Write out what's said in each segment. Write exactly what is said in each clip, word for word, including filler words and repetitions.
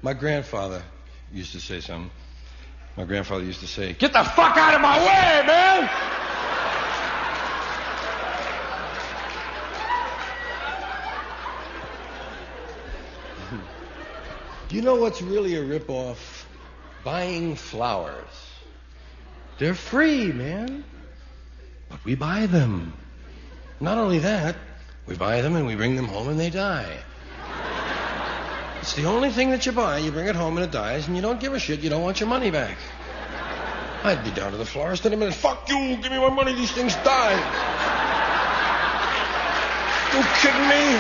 My grandfather used to say something. My grandfather used to say, "Get the fuck out of my way, man!" Do you know what's really a ripoff? Buying flowers. They're free, man. But we buy them. Not only that, we buy them and we bring them home and they die. It's the only thing that you buy. You bring it home and it dies, and you don't give a shit. You don't want your money back. I'd be down to the florist in a minute. Fuck you! Give me my money. These things die. You kidding me?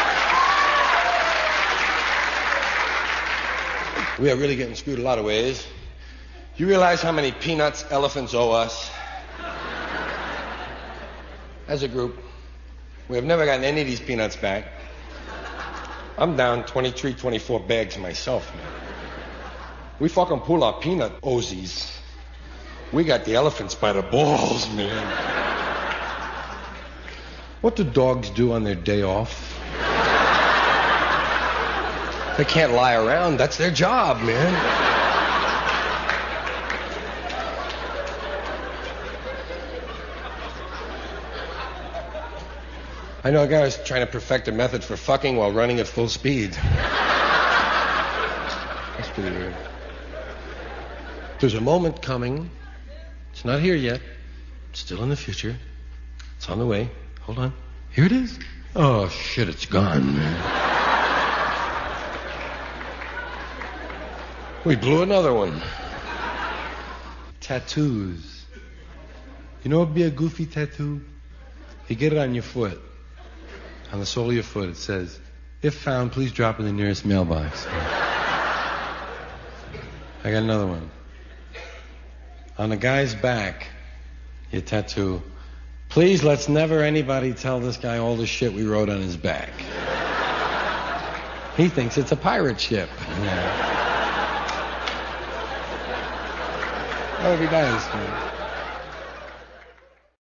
We are really getting screwed a lot of ways. You realize how many peanuts elephants owe us? As a group, we have never gotten any of these peanuts back. I'm down twenty-three, twenty-four bags myself, man. We fucking pull our peanut Ozies. We got the elephants by the balls, man. What do dogs do on their day off? They can't lie around. That's their job, man. I know a guy was trying to perfect a method for fucking while running at full speed. That's pretty weird. There's a moment coming. It's not here yet. It's still in the future. It's on the way. Hold on. Here it is. Oh, shit, it's gone, man. We blew another one. Tattoos. You know what would be a goofy tattoo? You get it on your foot. On the sole of your foot, it says, "If found, please drop in the nearest mailbox." I got another one. On the guy's back, your tattoo, "Please let's never anybody tell this guy all the shit we wrote on his back." He thinks it's a pirate ship. Yeah. That would be nice, man.